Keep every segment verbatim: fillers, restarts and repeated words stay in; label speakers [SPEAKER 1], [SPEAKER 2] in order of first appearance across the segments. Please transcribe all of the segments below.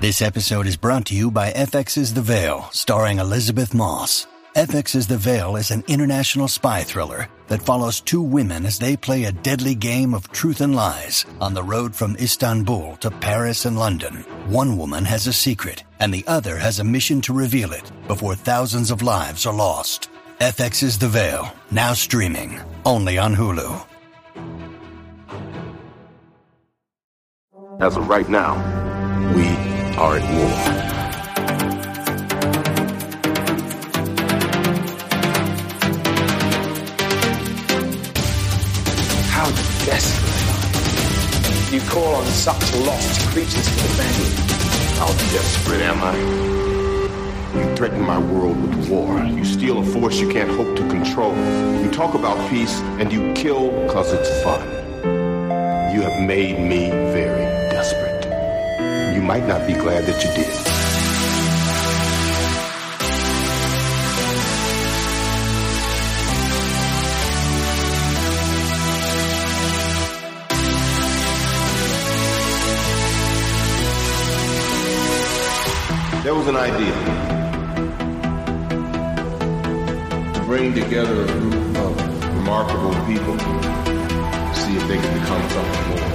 [SPEAKER 1] This episode is brought to you by F X's The Veil, starring Elizabeth Moss. F X's The Veil is an international spy thriller that follows two women as they play a deadly game of truth and lies on the road from Istanbul to Paris and London. One woman has a secret, and the other has a mission to reveal it before thousands of lives are lost. F X's The Veil, now streaming, only on Hulu.
[SPEAKER 2] As of right now, we are at war.
[SPEAKER 3] How desperate you call on such lost creatures to defend you.
[SPEAKER 2] How desperate am I? You threaten my world with war. You steal a force you can't hope to control. You talk about peace, and you kill because it's fun. You have made me very desperate. You might not be glad that you did. There was an idea to bring together a group of remarkable people, see if they could become something more.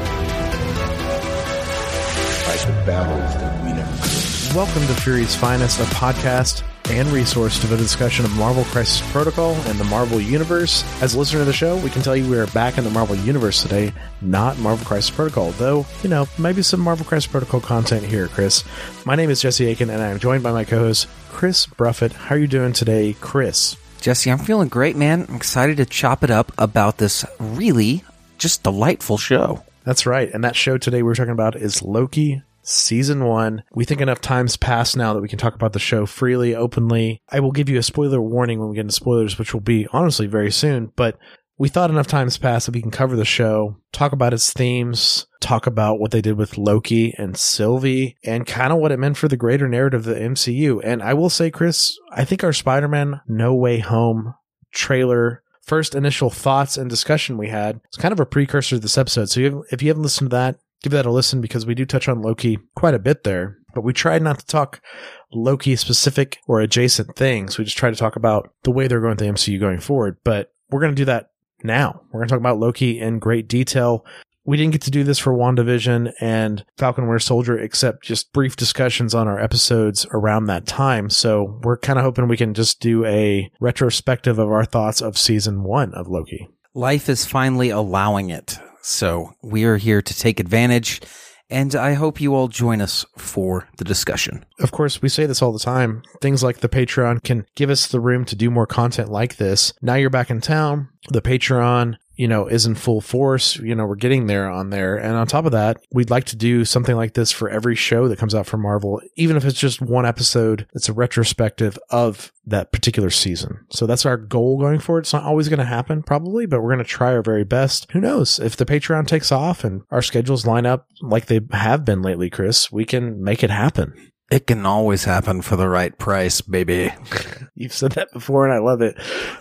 [SPEAKER 2] Like the battles that we never could.
[SPEAKER 4] Welcome to Fury's Finest, a podcast and resource devoted to discussion of Marvel Crisis Protocol and the Marvel Universe. As a listener to the show, we can tell you we are back in the Marvel Universe today, not Marvel Crisis Protocol, though, you know, maybe some Marvel Crisis Protocol content here, Chris. My name is Jesse Aiken, and I am joined by my co-host, Chris Bruffett. How are you doing today, Chris?
[SPEAKER 5] Jesse, I'm feeling great, man. I'm excited to chop it up about this really just delightful show.
[SPEAKER 4] That's right, and that show today we're talking about is Loki, Season one. We think enough time's passed now that we can talk about the show freely, openly. I will give you a spoiler warning when we get into spoilers, which will be honestly very soon, but we thought enough time's passed that we can cover the show, talk about its themes, talk about what they did with Loki and Sylvie, and kind of what it meant for the greater narrative of the M C U. And I will say, Chris, I think our Spider-Man No Way Home trailer, first initial thoughts and discussion we had, it's kind of a precursor to this episode. So if you haven't listened to that, give that a listen, because we do touch on Loki quite a bit there, but we tried not to talk Loki specific or adjacent things. We just try to talk about the way they're going with the M C U going forward, but we're going to do that now. We're going to talk about Loki in great detail. We didn't get to do this for WandaVision and Falcon and Winter Soldier, except just brief discussions on our episodes around that time. So we're kind of hoping we can just do a retrospective of our thoughts of season one of Loki.
[SPEAKER 5] Life is finally allowing it. So we are here to take advantage, and I hope you all join us for the discussion.
[SPEAKER 4] Of course, we say this all the time. Things like the Patreon can give us the room to do more content like this. Now you're back in town. The Patreon, you know, is in full force. You know, we're getting there on there. And on top of that, we'd like to do something like this for every show that comes out from Marvel, even if it's just one episode that's a retrospective of that particular season. So that's our goal going forward. It's not always going to happen, probably, but we're going to try our very best. Who knows? If the Patreon takes off and our schedules line up like they have been lately, Chris, we can make it happen.
[SPEAKER 5] It can always happen for the right price, baby.
[SPEAKER 4] You've said that before, and I love it.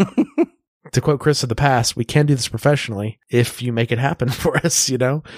[SPEAKER 4] To quote Chris of the past, we can do this professionally if you make it happen for us, you know?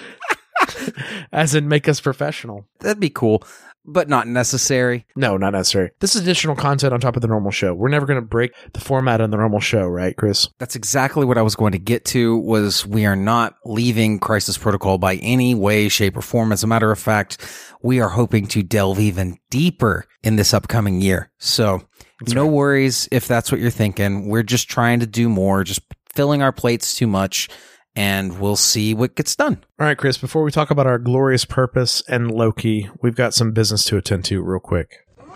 [SPEAKER 4] As in, make us professional.
[SPEAKER 5] That'd be cool, but not necessary.
[SPEAKER 4] No, not necessary. This is additional content on top of the normal show. We're never going to break the format of the normal show, right, Chris?
[SPEAKER 5] That's exactly what I was going to get to, was we are not leaving Crisis Protocol by any way, shape, or form. As a matter of fact, we are hoping to delve even deeper in this upcoming year. So that's no right. worries if that's what you're thinking. We're just trying to do more, just filling our plates too much, and we'll see what gets done.
[SPEAKER 4] All right, Chris, before we talk about our glorious purpose and Loki, we've got some business to attend to real quick.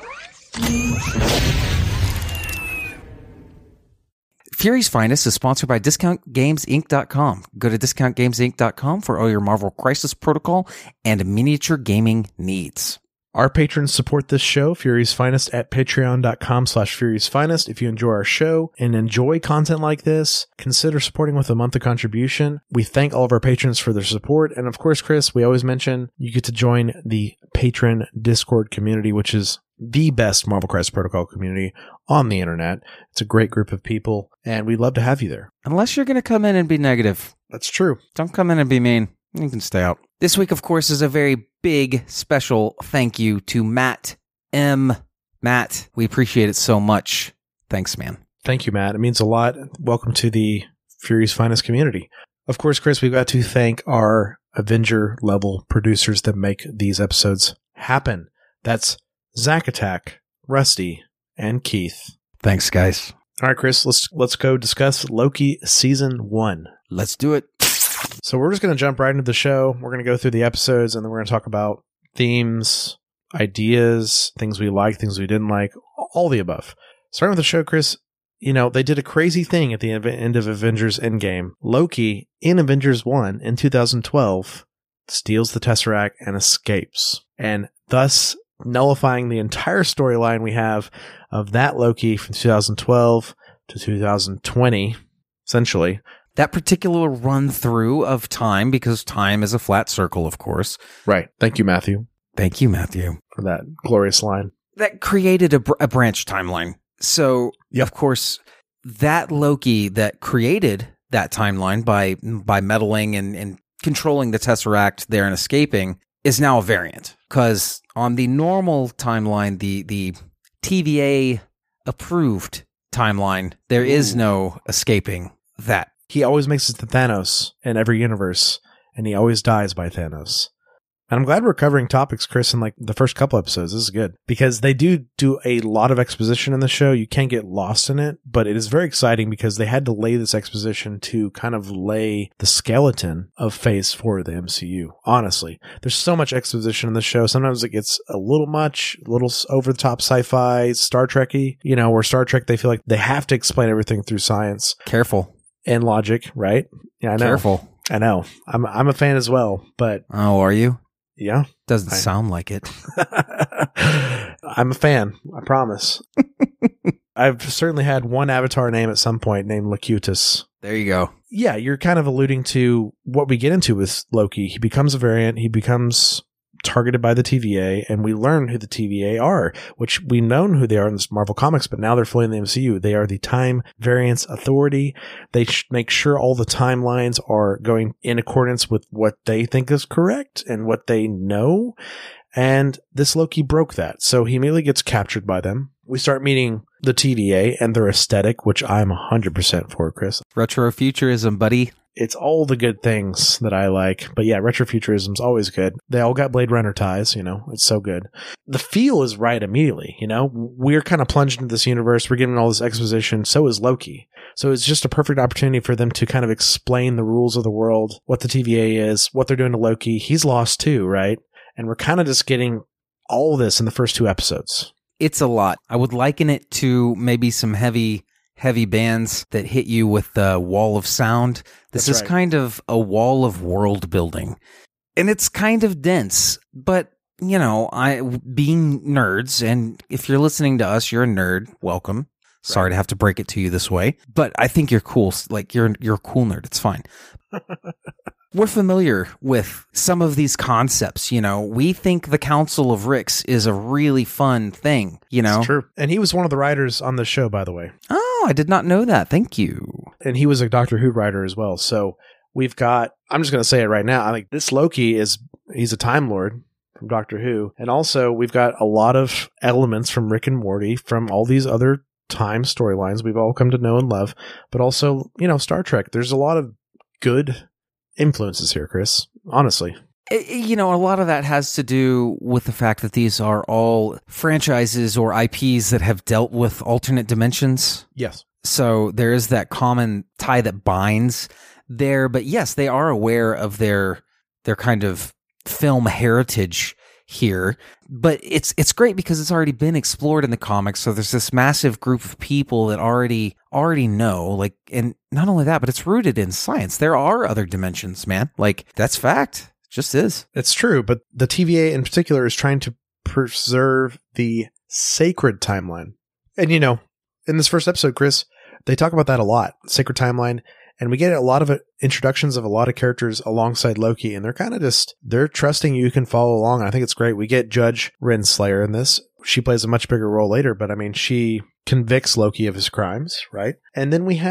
[SPEAKER 5] Fury's Finest is sponsored by Discount Games Inc dot com. Go to Discount Games Inc dot com for all your Marvel Crisis Protocol and miniature gaming needs.
[SPEAKER 4] Our patrons support this show, Fury's Finest, at patreon.com slash Fury's Finest. If you enjoy our show and enjoy content like this, consider supporting with a monthly contribution. We thank all of our patrons for their support. And of course, Chris, we always mention you get to join the patron Discord community, which is the best Marvel Crisis Protocol community on the internet. It's a great group of people, and we'd love to have you there.
[SPEAKER 5] Unless you're going to come in and be negative.
[SPEAKER 4] That's true.
[SPEAKER 5] Don't come in and be mean. You can stay out. This week, of course, is a very big, special thank you to Matt M. Matt, we appreciate it so much. Thanks, man.
[SPEAKER 4] Thank you, Matt. It means a lot. Welcome to the Fury's Finest community. Of course, Chris, we've got to thank our Avenger-level producers that make these episodes happen. That's Zack Attack, Rusty, and Keith.
[SPEAKER 5] Thanks, guys.
[SPEAKER 4] All right, Chris, let's let's go discuss Loki Season one.
[SPEAKER 5] Let's do it.
[SPEAKER 4] So we're just going to jump right into the show. We're going to go through the episodes, and then we're going to talk about themes, ideas, things we liked, things we didn't like, all the above. Starting with the show, Chris, you know, they did a crazy thing at the end of Avengers Endgame. Loki, in Avengers one in two thousand twelve, steals the Tesseract and escapes, and thus nullifying the entire storyline we have of that Loki from two thousand twelve to two thousand twenty, essentially.
[SPEAKER 5] That particular run through of time, because time is a flat circle, of course.
[SPEAKER 4] Right. Thank you, Matthew.
[SPEAKER 5] Thank you, Matthew.
[SPEAKER 4] For that glorious line.
[SPEAKER 5] That created a, br- a branch timeline. So,
[SPEAKER 4] yep.
[SPEAKER 5] Of course, that Loki that created that timeline by by meddling and, and controlling the Tesseract there and escaping is now a variant. Because on the normal timeline, the, the T V A-approved timeline, there Ooh. is no escaping that.
[SPEAKER 4] He always makes it to Thanos in every universe, and he always dies by Thanos. And I'm glad we're covering topics, Chris, in like the first couple episodes. This is good because they do do a lot of exposition in the show. You can't get lost in it, but it is very exciting because they had to lay this exposition to kind of lay the skeleton of Phase four of the M C U. Honestly, there's so much exposition in the show. Sometimes it gets a little much, a little over the top sci-fi, Star Trek-y, you know, where Star Trek, they feel like they have to explain everything through science.
[SPEAKER 5] Careful.
[SPEAKER 4] And logic, right? Yeah, I know.
[SPEAKER 5] Careful.
[SPEAKER 4] I know. I'm I'm a fan as well, but
[SPEAKER 5] oh, are you?
[SPEAKER 4] Yeah.
[SPEAKER 5] Doesn't
[SPEAKER 4] I,
[SPEAKER 5] sound like it.
[SPEAKER 4] I'm a fan. I promise. I've certainly had one avatar name at some point named Locutus.
[SPEAKER 5] There you go.
[SPEAKER 4] Yeah, you're kind of alluding to what we get into with Loki. He becomes a variant. He becomes targeted by the T V A, and we learn who the T V A are, which we've known who they are in the Marvel Comics, but now they're fully in the M C U. They are the Time Variance Authority. They sh- make sure all the timelines are going in accordance with what they think is correct and what they know. And this Loki broke that. So he immediately gets captured by them. We start meeting the T V A and their aesthetic, which I'm one hundred percent for, Chris.
[SPEAKER 5] Retrofuturism, buddy.
[SPEAKER 4] It's all the good things that I like. But yeah, retrofuturism's always good. They all got Blade Runner ties, you know. It's so good. The feel is right immediately, you know. We're kind of plunged into this universe. We're getting all this exposition. So is Loki. So it's just a perfect opportunity for them to kind of explain the rules of the world, what the T V A is, what they're doing to Loki. He's lost too, right? And we're kind of just getting all this in the first two episodes.
[SPEAKER 5] It's a lot. I would liken it to maybe some heavy... heavy bands that hit you with the wall of sound. This
[SPEAKER 4] That's
[SPEAKER 5] is
[SPEAKER 4] right.
[SPEAKER 5] kind of a wall of world building. And it's kind of dense, but you know, I being nerds, and if you're listening to us, you're a nerd, welcome. Sorry right. to have to break it to you this way, but I think you're cool. Like you're you're a cool nerd. It's fine. We're familiar with some of these concepts, you know. We think the Council of Ricks is a really fun thing, you know.
[SPEAKER 4] It's true. And he was one of the writers on the show, by the way.
[SPEAKER 5] Oh, I did not know that. Thank you.
[SPEAKER 4] And he was a Doctor Who writer as well. So we've got, I'm just going to say it right now. I think this Loki is, he's a Time Lord from Doctor Who. And also we've got a lot of elements from Rick and Morty, from all these other time storylines we've all come to know and love, but also, you know, Star Trek. There's a lot of good influences here, Chris, honestly.
[SPEAKER 5] You know, a lot of that has to do with the fact that these are all franchises or I Ps that have dealt with alternate dimensions.
[SPEAKER 4] Yes.
[SPEAKER 5] So there is that common tie that binds there. But yes, they are aware of their their kind of film heritage here. But it's it's great because it's already been explored in the comics. So there's this massive group of people that already already know, like, and not only that, but it's rooted in science. There are other dimensions, man. Like, that's fact. It just is.
[SPEAKER 4] It's true. But the T V A in particular is trying to preserve the sacred timeline. And, you know, in this first episode, Chris, they talk about that a lot, sacred timeline. And we get a lot of introductions of a lot of characters alongside Loki, and they're kind of just, they're trusting you can follow along. And I think it's great. We get Judge Renslayer in this. She plays a much bigger role later, but I mean, she convicts Loki of his crimes, right? And then we have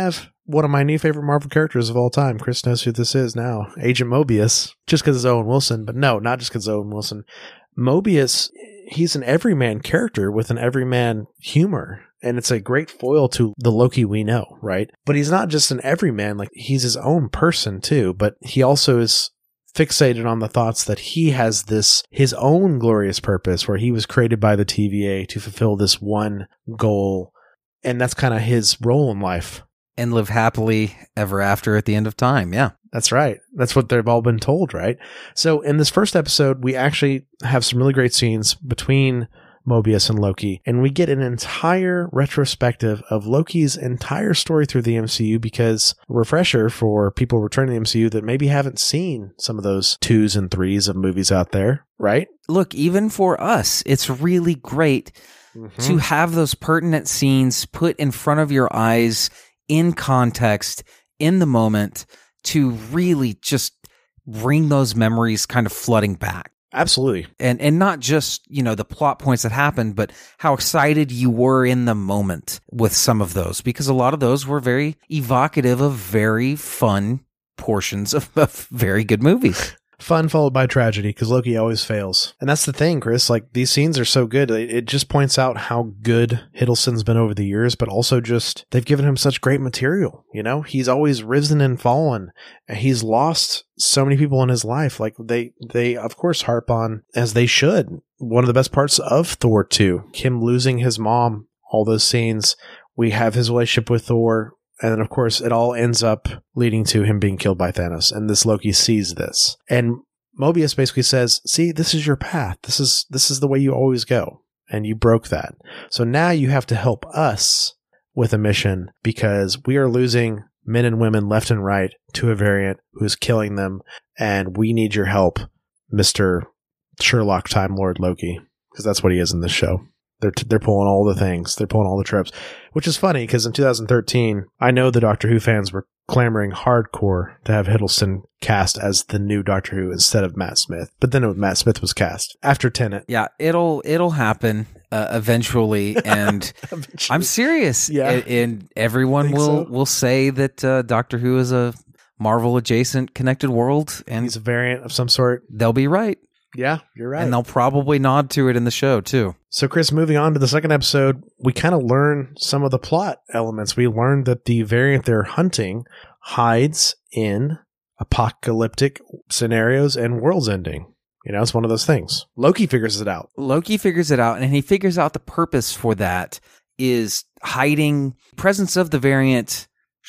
[SPEAKER 4] one of my new favorite Marvel characters of all time. Chris knows who this is now. Agent Mobius. Just because it's Owen Wilson, but no, not just because it's Owen Wilson. Mobius, he's an everyman character with an everyman humor. And it's a great foil to the Loki we know, right? But he's not just an everyman, like he's his own person too, but he also is fixated on the thoughts that he has this, his own glorious purpose where he was created by the T V A to fulfill this one goal. And that's kind of his role in life.
[SPEAKER 5] And live happily ever after at the end of time. Yeah.
[SPEAKER 4] That's right. That's what they've all been told, right? So in this first episode, we actually have some really great scenes between Mobius and Loki, and we get an entire retrospective of Loki's entire story through the M C U, because refresher for people returning to the M C U that maybe haven't seen some of those twos and threes of movies out there, right?
[SPEAKER 5] Look, even for us, it's really great mm-hmm. to have those pertinent scenes put in front of your eyes in context, in the moment, to really just bring those memories kind of flooding back.
[SPEAKER 4] Absolutely.
[SPEAKER 5] And and not just, you know, the plot points that happened, but how excited you were in the moment with some of those, because a lot of those were very evocative of very fun portions of, of very good movies.
[SPEAKER 4] Fun followed by tragedy, because Loki always fails. And that's the thing, Chris. Like, these scenes are so good. It, it just points out how good Hiddleston's been over the years, but also just they've given him such great material. You know, he's always risen and fallen. And he's lost so many people in his life. Like, they, they of course harp on, as they should, one of the best parts of Thor two, him losing his mom, all those scenes. We have his relationship with Thor. And then, of course, it all ends up leading to him being killed by Thanos. And this Loki sees this. And Mobius basically says, see, this is your path. This is this is the way you always go. And you broke that. So now you have to help us with a mission, because we are losing men and women left and right to a variant who is killing them. And we need your help, Mister Sherlock Time Lord Loki. Because that's what he is in this show. They're t- they're pulling all the things. They're pulling all the tropes, which is funny because in two thousand thirteen, I know the Doctor Who fans were clamoring hardcore to have Hiddleston cast as the new Doctor Who instead of Matt Smith. But then it was Matt Smith was cast after Tenet.
[SPEAKER 5] Yeah, it'll it'll happen uh, eventually, and eventually. I'm serious. Yeah, and, and everyone will so. will say that uh, Doctor Who is a Marvel adjacent connected world, and
[SPEAKER 4] he's a variant of some sort.
[SPEAKER 5] They'll be right.
[SPEAKER 4] Yeah, you're right.
[SPEAKER 5] And they'll probably nod to it in the show, too.
[SPEAKER 4] So, Chris, moving on to the second episode, we kind of learn some of the plot elements. We learned that the variant they're hunting hides in apocalyptic scenarios and worlds ending. You know, it's one of those things. Loki figures it out.
[SPEAKER 5] Loki figures it out, and he figures out the purpose for that is hiding presence of the variant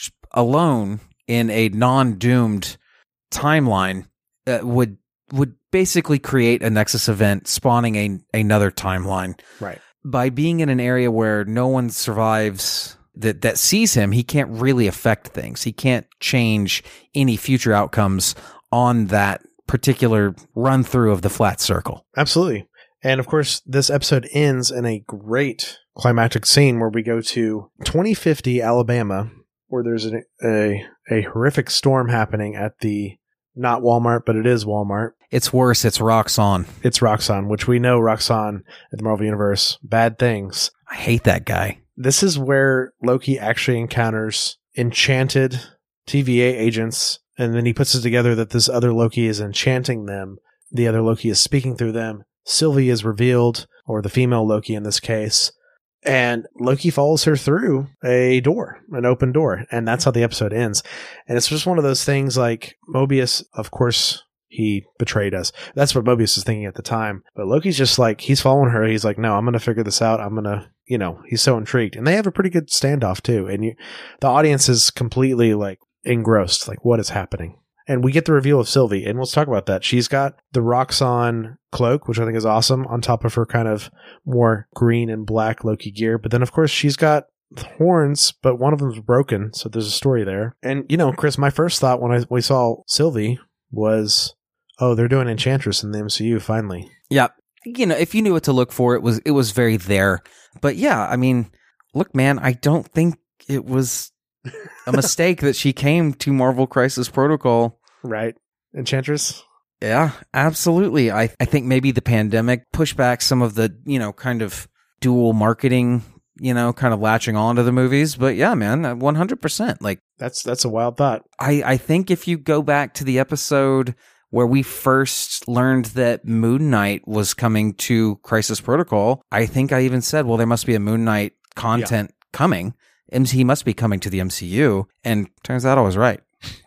[SPEAKER 5] alone in a non-doomed timeline uh, would would basically create a Nexus event spawning a another timeline.
[SPEAKER 4] Right.
[SPEAKER 5] By being in an area where no one survives that, that sees him, he can't really affect things. He can't change any future outcomes on that particular run through of the flat circle.
[SPEAKER 4] Absolutely. And of course, this episode ends in a great climactic scene where we go to twenty fifty Alabama, where there's a, a, a horrific storm happening at the not Walmart, but it is Walmart.
[SPEAKER 5] It's worse. It's Roxxon.
[SPEAKER 4] It's Roxxon, which we know Roxxon at the Marvel Universe. Bad things.
[SPEAKER 5] I hate that guy.
[SPEAKER 4] This is where Loki actually encounters enchanted T V A agents, and then he puts it together that this other Loki is enchanting them. The other Loki is speaking through them. Sylvie is revealed, or the female Loki in this case, and Loki follows her through a door, an open door, and that's how the episode ends. And it's just one of those things like Mobius, of course, he betrayed us. That's what Mobius is thinking at the time. But Loki's just like, he's following her. He's like, no, I'm going to figure this out. I'm going to, you know, he's so intrigued. And they have a pretty good standoff too. And you, the audience is completely like engrossed, like what is happening? And we get the reveal of Sylvie, and let's talk about that. She's got the Roxxon cloak, which I think is awesome, on top of her kind of more green and black Loki gear. But then, of course, she's got horns, but one of them's broken, so there's a story there. And, you know, Chris, my first thought when I we saw Sylvie was, oh, they're doing Enchantress in the M C U, finally.
[SPEAKER 5] Yeah. You know, if you knew what to look for, it was it was very there. But yeah, I mean, look, man, I don't think it was a mistake that she came to Marvel Crisis Protocol.
[SPEAKER 4] Right. Enchantress?
[SPEAKER 5] Yeah, absolutely. I, I think maybe the pandemic pushed back some of the, you know, kind of dual marketing, you know, kind of latching on to the movies. But yeah, man, one hundred percent. Like,
[SPEAKER 4] That's that's a wild thought.
[SPEAKER 5] I, I think if you go back to the episode where we first learned that Moon Knight was coming to Crisis Protocol, I think I even said, well, there must be a Moon Knight content yeah. coming. He must be coming to the M C U. And turns out I was right.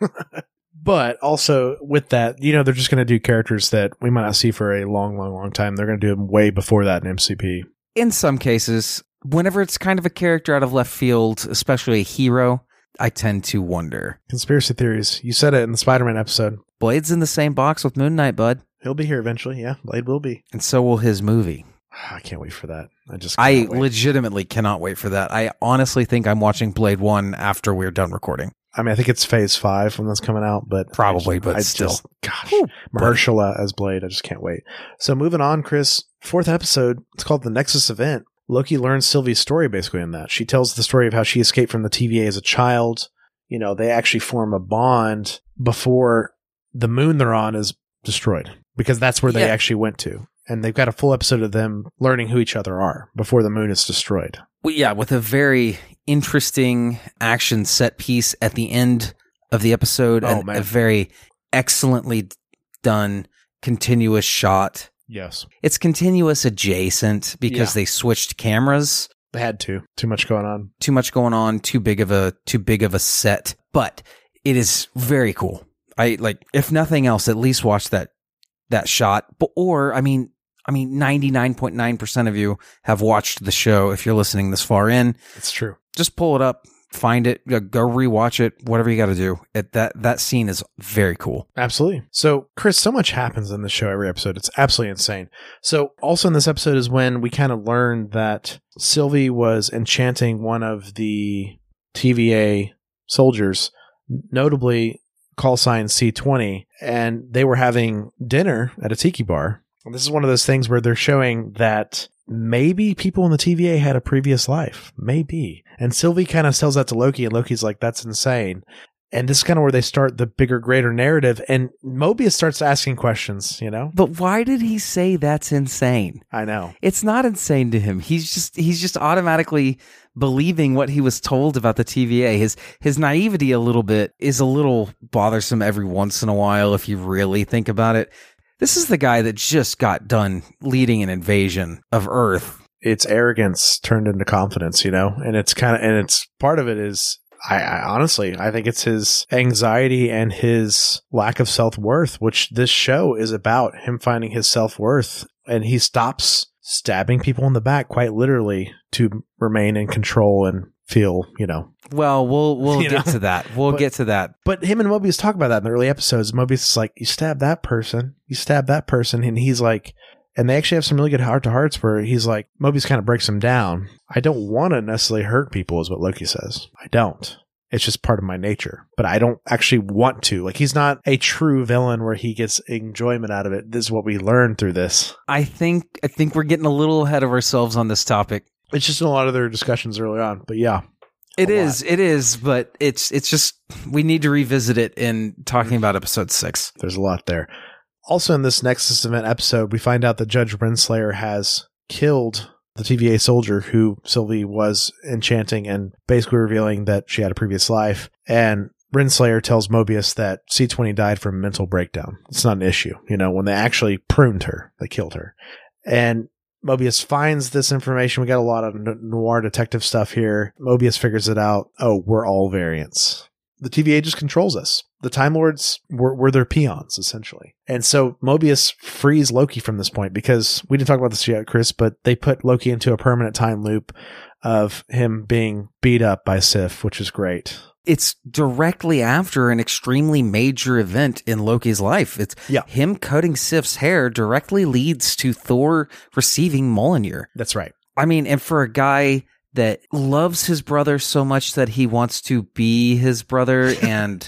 [SPEAKER 4] But also with that, you know, they're just going to do characters that we might not see for a long, long, long time. They're going to do them way before that in M C P.
[SPEAKER 5] In some cases, whenever it's kind of a character out of left field, especially a hero, I tend to wonder.
[SPEAKER 4] Conspiracy theories. You said it in the Spider-Man episode.
[SPEAKER 5] Blade's in the same box with Moon Knight, bud.
[SPEAKER 4] He'll be here eventually. Yeah, Blade will be.
[SPEAKER 5] And so will his movie.
[SPEAKER 4] I can't wait for that. I just
[SPEAKER 5] I
[SPEAKER 4] wait.
[SPEAKER 5] legitimately cannot wait for that. I honestly think I'm watching Blade one after we're done recording.
[SPEAKER 4] I mean, I think it's phase five when that's coming out, but
[SPEAKER 5] probably,
[SPEAKER 4] I just,
[SPEAKER 5] but
[SPEAKER 4] I
[SPEAKER 5] still.
[SPEAKER 4] Just, gosh, Whew, Mahershala as Blade. I just can't wait. So moving on, Chris, fourth episode. It's called The Nexus Event. Loki learns Sylvie's story basically in that. She tells the story of how she escaped from the T V A as a child. You know, they actually form a bond before the moon they're on is destroyed, because that's where they
[SPEAKER 5] yeah.
[SPEAKER 4] actually went to. And they've got a full episode of them learning who each other are before the moon is destroyed.
[SPEAKER 5] Well, yeah, with a very interesting action set piece at the end of the episode,
[SPEAKER 4] oh,
[SPEAKER 5] and
[SPEAKER 4] man.
[SPEAKER 5] a very excellently done continuous shot.
[SPEAKER 4] Yes.
[SPEAKER 5] It's continuous adjacent because
[SPEAKER 4] Yeah.
[SPEAKER 5] they switched cameras.
[SPEAKER 4] They had to. Too much going on.
[SPEAKER 5] Too much going on, too big of a too big of a set. But it is very cool. I like, if nothing else, at least watch that that shot. But or I mean I mean ninety-nine point nine percent of you have watched the show if you're listening this far in.
[SPEAKER 4] It's true.
[SPEAKER 5] Just pull it up, find it, go rewatch it, whatever you got to do. It, that that scene is very cool.
[SPEAKER 4] Absolutely. So, Chris, so much happens in this show every episode. It's absolutely insane. So, also in this episode is when we kind of learned that Sylvie was enchanting one of the T V A soldiers, notably call sign C twenty, and they were having dinner at a tiki bar. And this is one of those things where they're showing that maybe people in the T V A had a previous life. Maybe. And Sylvie kind of tells that to Loki, and Loki's like, that's insane. And this is kind of where they start the bigger, greater narrative. And Mobius starts asking questions, you know?
[SPEAKER 5] But why did he say that's insane?
[SPEAKER 4] I know.
[SPEAKER 5] It's not insane to him. He's just he's just automatically believing what he was told about the T V A. His his naivety a little bit is a little bothersome every once in a while if you really think about it. This is the guy that just got done leading an invasion of Earth.
[SPEAKER 4] It's arrogance turned into confidence, you know? And it's kind of, and it's part of it is, I, I honestly, I think it's his anxiety and his lack of self-worth, which this show is about, him finding his self-worth. And he stops stabbing people in the back quite literally to remain in control and feel, you know.
[SPEAKER 5] Well, we'll we'll
[SPEAKER 4] You
[SPEAKER 5] get
[SPEAKER 4] know?
[SPEAKER 5] to that. We'll
[SPEAKER 4] But-
[SPEAKER 5] get to that.
[SPEAKER 4] But him and Mobius talk about that in the early episodes. Mobius is like, you stab that person, you stab that person. And he's like, and they actually have some really good heart to hearts where he's like, Mobius kind of breaks him down. I don't want to necessarily hurt people is what Loki says. I don't. It's just part of my nature, but I don't actually want to. Like, he's not a true villain where he gets enjoyment out of it. This is what we learned through this.
[SPEAKER 5] I think I think we're getting a little ahead of ourselves on this topic.
[SPEAKER 4] It's just in a lot of their discussions early on, but yeah.
[SPEAKER 5] It
[SPEAKER 4] A
[SPEAKER 5] is, it is, but it's it's just we need to revisit it in talking about episode six.
[SPEAKER 4] There's a lot there. Also in this Nexus Event episode, we find out that Judge Renslayer has killed the T V A soldier who Sylvie was enchanting and basically revealing that she had a previous life. And Renslayer tells Mobius that C twenty died from mental breakdown. It's not an issue. You know, when they actually pruned her, they killed her. And Mobius finds this information. We got a lot of noir detective stuff here. Mobius figures it out. Oh, we're all variants. The T V A just controls us. The Time Lords were, were their peons, essentially. And so Mobius frees Loki from this point because we didn't talk about this yet, Chris, but they put Loki into a permanent time loop of him being beat up by Sif, which is great.
[SPEAKER 5] It's directly after an extremely major event in Loki's life. It's
[SPEAKER 4] Yeah.
[SPEAKER 5] him cutting Sif's hair directly leads to Thor receiving Mjolnir.
[SPEAKER 4] That's right.
[SPEAKER 5] I mean, and for a guy that loves his brother so much that he wants to be his brother and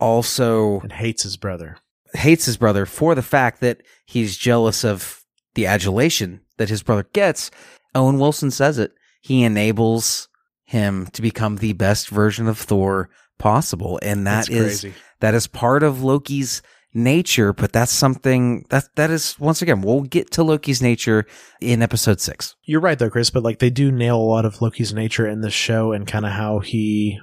[SPEAKER 5] also
[SPEAKER 4] And hates his brother.
[SPEAKER 5] hates his brother for the fact that he's jealous of the adulation that his brother gets, Owen Wilson says it. He enables him to become the best version of Thor possible. And that
[SPEAKER 4] That's
[SPEAKER 5] is
[SPEAKER 4] crazy.
[SPEAKER 5] that is part of Loki's nature, but that's something that that is, once again, we'll get to Loki's nature in episode six.
[SPEAKER 4] You're right though, Chris, but like they do nail a lot of Loki's nature in this show and kind of how he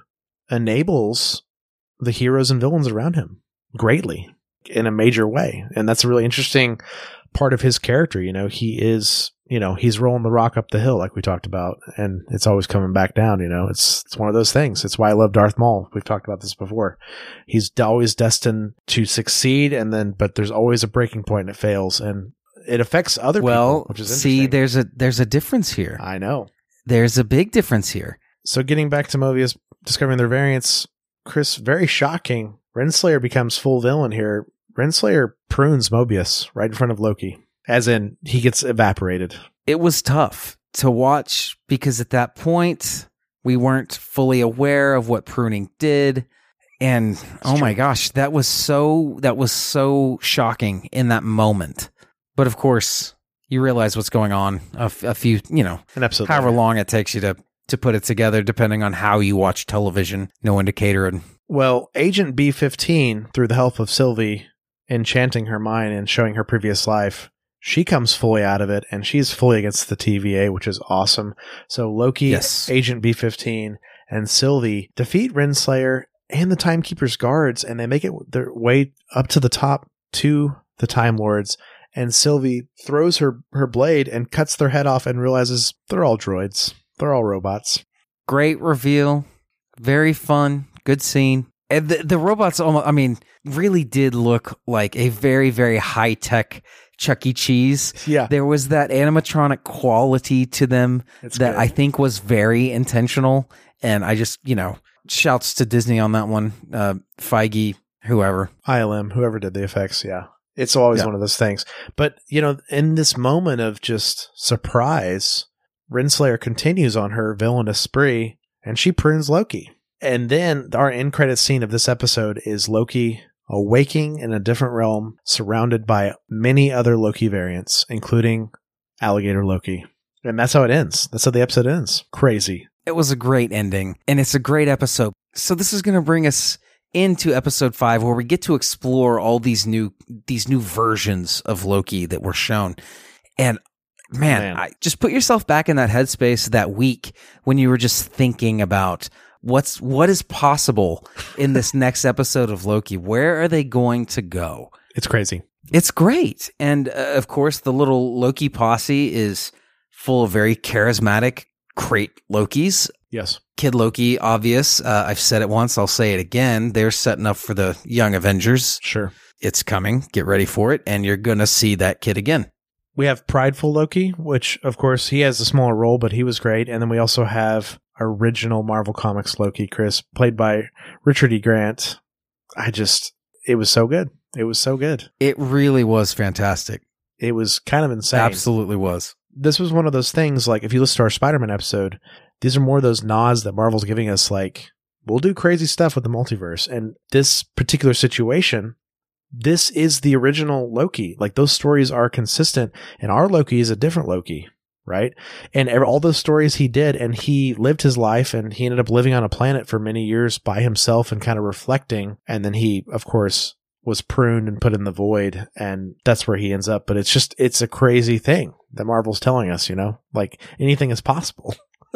[SPEAKER 4] enables the heroes and villains around him greatly in a major way. And that's a really interesting part of his character. You know, he is, you know, he's rolling the rock up the hill like we talked about, and it's always coming back down. You know, it's it's one of those things. It's why I love Darth Maul. We've talked about this before. He's always destined to succeed, and then but there's always a breaking point and it fails, and it affects other
[SPEAKER 5] well,
[SPEAKER 4] people, which is
[SPEAKER 5] see,
[SPEAKER 4] interesting.
[SPEAKER 5] there's a there's a difference here.
[SPEAKER 4] I know.
[SPEAKER 5] There's a big difference here.
[SPEAKER 4] So getting back to Mobius discovering their variants, Chris, very shocking. Renslayer becomes full villain here. Renslayer prunes Mobius right in front of Loki, as in he gets evaporated.
[SPEAKER 5] It was tough to watch because at that point we weren't fully aware of what pruning did, and it's oh true. my gosh, that was so that was so shocking in that moment. But of course, you realize what's going on a, f- a few, you know,
[SPEAKER 4] an episode
[SPEAKER 5] however
[SPEAKER 4] later.
[SPEAKER 5] long it takes you to to put it together, depending on how you watch television. No indicator. And
[SPEAKER 4] well, Agent B fifteen, through the help of Sylvie enchanting her mind and showing her previous life, she comes fully out of it, and she's fully against the T V A, which is awesome. So Loki, yes. Agent B fifteen, and Sylvie defeat Renslayer and the Timekeeper's guards, and they make it their way up to the top to the Time Lords. And Sylvie throws her, her blade and cuts their head off and realizes they're all droids. They're all robots.
[SPEAKER 5] Great reveal. Very fun. Good scene. And the, the robots, almost, I mean, really did look like a very, very high-tech Chuck E. Cheese.
[SPEAKER 4] Yeah.
[SPEAKER 5] There was that animatronic quality to them
[SPEAKER 4] it's
[SPEAKER 5] that
[SPEAKER 4] good.
[SPEAKER 5] I think was very intentional. And I just, you know, shouts to Disney on that one. Uh, Feige, whoever.
[SPEAKER 4] I L M, whoever did the effects, yeah. It's always
[SPEAKER 5] yeah.
[SPEAKER 4] one of those things. But, you know, in this moment of just surprise, Renslayer continues on her villainous spree, and she prunes Loki. And then our end credit scene of this episode is Loki awaking in a different realm, surrounded by many other Loki variants, including Alligator Loki. And that's how it ends. That's how the episode ends. Crazy.
[SPEAKER 5] It was a great ending, and it's a great episode. So this is going to bring us into episode five, where we get to explore all these new these new versions of Loki that were shown. And man, man. I, just put yourself back in that headspace that week when you were just thinking about what's what is possible in this next episode of Loki. Where are they going to go?
[SPEAKER 4] It's crazy.
[SPEAKER 5] It's great. And uh, of course, the little Loki posse is full of very charismatic crate Lokis.
[SPEAKER 4] Yes.
[SPEAKER 5] Kid Loki, obvious. Uh, I've said it once. I'll say it again. They're setting up for the Young Avengers.
[SPEAKER 4] Sure.
[SPEAKER 5] It's coming. Get ready for it. And you're going to see that kid again.
[SPEAKER 4] We have Prideful Loki, which, of course, he has a smaller role, but he was great. And then we also have original Marvel Comics Loki, Chris, played by Richard E. Grant. I just, it was so good. It was so good.
[SPEAKER 5] It really was fantastic.
[SPEAKER 4] It was kind of insane.
[SPEAKER 5] Absolutely was.
[SPEAKER 4] This was one of those things, like, if you listen to our Spider-Man episode, these are more of those nods that Marvel's giving us, like, we'll do crazy stuff with the multiverse. And this particular situation, this is the original Loki. Like, those stories are consistent, and our Loki is a different Loki, right? And all those stories he did, and he lived his life, and he ended up living on a planet for many years by himself and kind of reflecting. And then he, of course, was pruned and put in the void, and that's where he ends up. But it's just, it's a crazy thing that Marvel's telling us, you know? Like, anything is possible.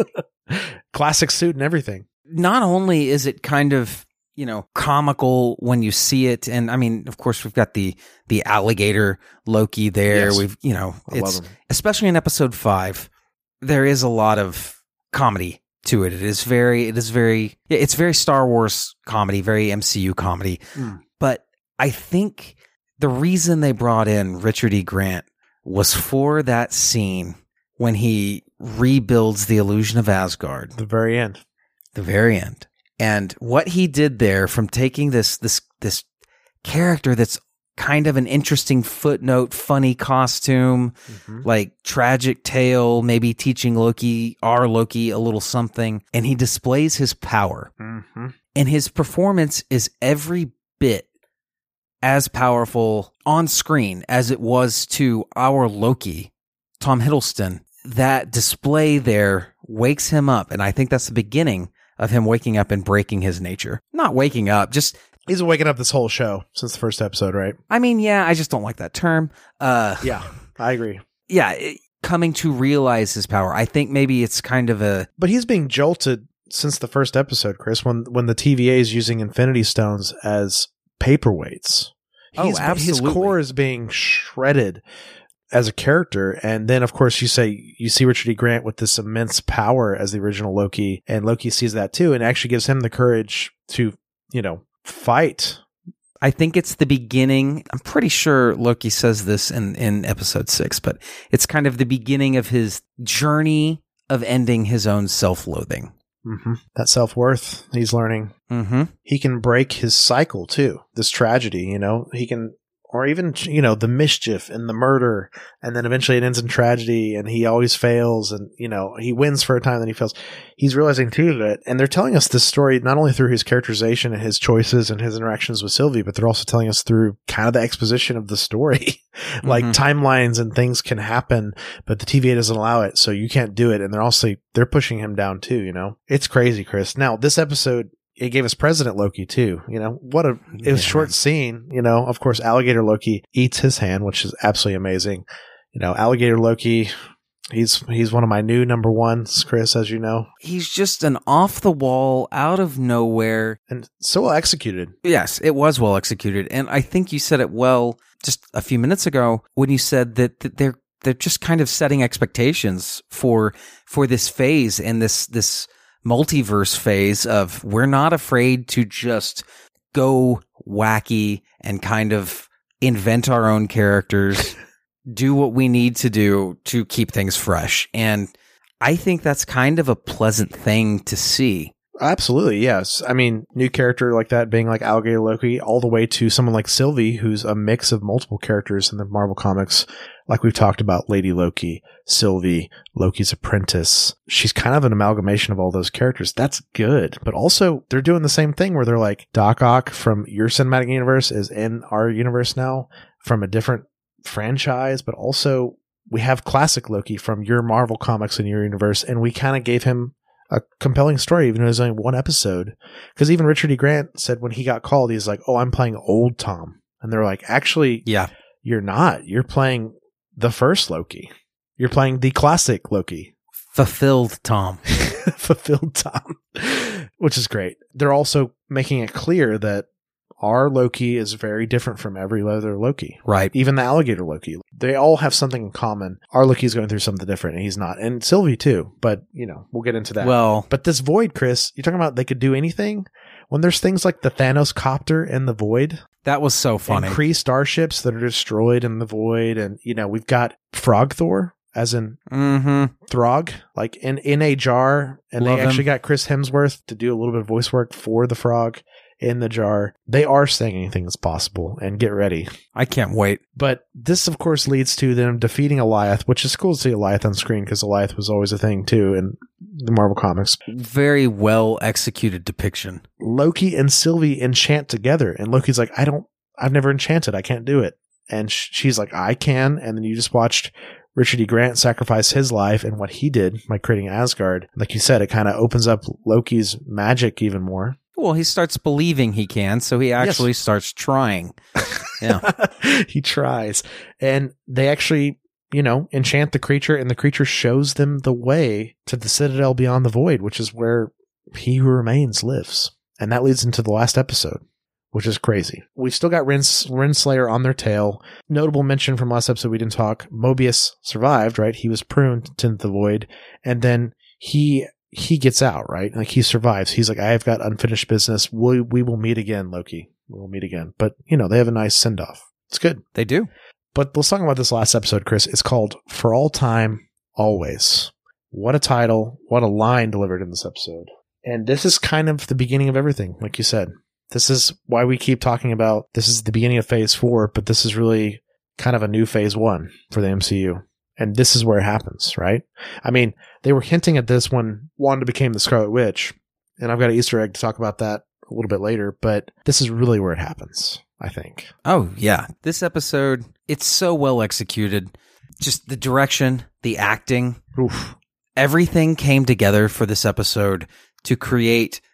[SPEAKER 4] Classic suit and everything.
[SPEAKER 5] Not only is it kind of, you know, comical when you see it, and I mean, of course, we've got the the alligator Loki there.
[SPEAKER 4] Yes.
[SPEAKER 5] We've, you know,
[SPEAKER 4] I
[SPEAKER 5] it's
[SPEAKER 4] love him.
[SPEAKER 5] Especially in episode five, there is a lot of comedy to it. It is very, it is very, it's very Star Wars comedy, very M C U comedy.
[SPEAKER 4] Mm.
[SPEAKER 5] But I think the reason they brought in Richard E. Grant was for that scene when he rebuilds the illusion of Asgard.
[SPEAKER 4] The very end.
[SPEAKER 5] The very end. And what he did there, from taking this this this character that's kind of an interesting footnote, funny costume, mm-hmm. like tragic tale, maybe teaching Loki, our Loki, a little something, and he displays his power.
[SPEAKER 4] Mm-hmm.
[SPEAKER 5] And his performance is every bit as powerful on screen as it was to our Loki, Tom Hiddleston. That display there wakes him up, and I think that's the beginning of him waking up and breaking his nature. Not waking up, just
[SPEAKER 4] He's waking up this whole show since the first episode, right?
[SPEAKER 5] I mean, yeah, I just don't like that term. Uh,
[SPEAKER 4] Yeah, I agree.
[SPEAKER 5] yeah, it, coming to realize his power. I think maybe it's kind of a
[SPEAKER 4] But he's being jolted since the first episode, Chris, when when the T V A is using Infinity Stones as paperweights.
[SPEAKER 5] Oh,
[SPEAKER 4] He's,
[SPEAKER 5] absolutely.
[SPEAKER 4] His core is being shredded as a character. And then, of course, you say you see Richard E. Grant with this immense power as the original Loki, and Loki sees that too, and actually gives him the courage to, you know, fight.
[SPEAKER 5] I think it's the beginning. I'm pretty sure Loki says this in, in episode six, but it's kind of the beginning of his journey of ending his own self-loathing.
[SPEAKER 4] Mm-hmm. That self-worth he's learning.
[SPEAKER 5] Mm-hmm.
[SPEAKER 4] He can break his cycle too. This tragedy, you know, he can, or even, you know, the mischief and the murder, and then eventually it ends in tragedy, and he always fails, and, you know, he wins for a time, then he fails. He's realizing too that, and they're telling us this story not only through his characterization and his choices and his interactions with Sylvie, but they're also telling us through kind of the exposition of the story. Like
[SPEAKER 5] Mhm.
[SPEAKER 4] timelines and things can happen, but the T V A doesn't allow it, so you can't do it. And they're also, they're pushing him down too, you know? It's crazy, Chris. Now, this episode, it gave us President Loki too. You know, what a, it was a
[SPEAKER 5] Yeah.
[SPEAKER 4] short scene. You know, of course, Alligator Loki eats his hand, which is absolutely amazing. You know, Alligator Loki, he's, he's one of my new number ones, Chris, as you know,
[SPEAKER 5] He's just an off-the-wall, out of nowhere.
[SPEAKER 4] and so well executed.
[SPEAKER 5] Yes, it was well executed. And I think you said it well just a few minutes ago when you said that, that they're they're just kind of setting expectations for for this phase and this this multiverse phase of we're not afraid to just go wacky and kind of invent our own characters, do what we need to do to keep things fresh. And I think that's kind of a pleasant thing to see.
[SPEAKER 4] Absolutely, yes. I mean, new character like that being like Alligator Loki, all the way to someone like Sylvie, who's a mix of multiple characters in the Marvel Comics. Like we've talked about, Lady Loki, Sylvie, Loki's apprentice. She's kind of an amalgamation of all those characters. That's good. But also, they're doing the same thing where they're like, Doc Ock from your cinematic universe is in our universe now from a different franchise, but also we have classic Loki from your Marvel Comics in your universe, and we kind of gave him a compelling story, even though it was only one episode. Because even Richard E. Grant said when he got called, he's like, oh, I'm playing old Tom. And they're like, actually,
[SPEAKER 5] Yeah.
[SPEAKER 4] you're not. You're playing the first Loki. You're playing the classic Loki.
[SPEAKER 5] Fulfilled Tom.
[SPEAKER 4] Fulfilled Tom. Which is great. They're also making it clear that our Loki is very different from every other Loki.
[SPEAKER 5] Right.
[SPEAKER 4] Even the alligator Loki. They all have something in common. Our Loki's going through something different, and he's not. And Sylvie, too. But, you know, we'll get into that.
[SPEAKER 5] Well,
[SPEAKER 4] But this Void, Chris, you're talking about they could do anything? When there's things like the Thanos copter in the Void,
[SPEAKER 5] that was so funny.
[SPEAKER 4] and Kree starships that are destroyed in the Void, and, you know, we've got Frog Thor, as in
[SPEAKER 5] Mm-hmm.
[SPEAKER 4] Throg, like in, in a jar, and
[SPEAKER 5] Love
[SPEAKER 4] they
[SPEAKER 5] him.
[SPEAKER 4] actually got Chris Hemsworth to do a little bit of voice work for the Frog in the jar. They are saying anything is possible, and get ready.
[SPEAKER 5] I can't wait.
[SPEAKER 4] But this, of course, leads to them defeating Alioth, which is cool to see Alioth on screen because Alioth was always a thing, too, in the Marvel Comics.
[SPEAKER 5] Very well executed depiction.
[SPEAKER 4] Loki and Sylvie enchant together, and Loki's like, I don't, I've never enchanted. I can't do it. And sh- she's like, I can. And then you just watched Richard E. Grant sacrifice his life and what he did by creating Asgard. Like you said, it kind of opens up Loki's magic even more.
[SPEAKER 5] Well, he starts believing he can, so he actually
[SPEAKER 4] Yes.
[SPEAKER 5] starts trying. Yeah.
[SPEAKER 4] He tries. And they actually, you know, enchant the creature, and the creature shows them the way to the Citadel Beyond the Void, which is where He Who Remains lives. And that leads into the last episode, which is crazy. We've still got Ren- Renslayer on their tail. Notable mention from last episode we didn't talk. Mobius survived, right? He was pruned to the void, and then he he gets out, right? Like, he survives. He's like, I have got unfinished business. We we will meet again, Loki. We will meet again. But, you know, they have a nice send-off. It's good.
[SPEAKER 5] They do.
[SPEAKER 4] But let's talk about this last episode, Chris. It's called For All Time, Always. What a title. What a line delivered in this episode. And this is kind of the beginning of everything, like you said. This is why we keep talking about this is the beginning of phase four, but this is really kind of a new phase one for the M C U. And this is where it happens, right? I mean, they were hinting at this when Wanda became the Scarlet Witch, and I've got an Easter egg to talk about that a little bit later, but this is really where it happens, I think.
[SPEAKER 5] Oh, yeah. This episode, it's so well executed. Just the direction, the acting,
[SPEAKER 4] Oof.
[SPEAKER 5] everything came together for this episode to create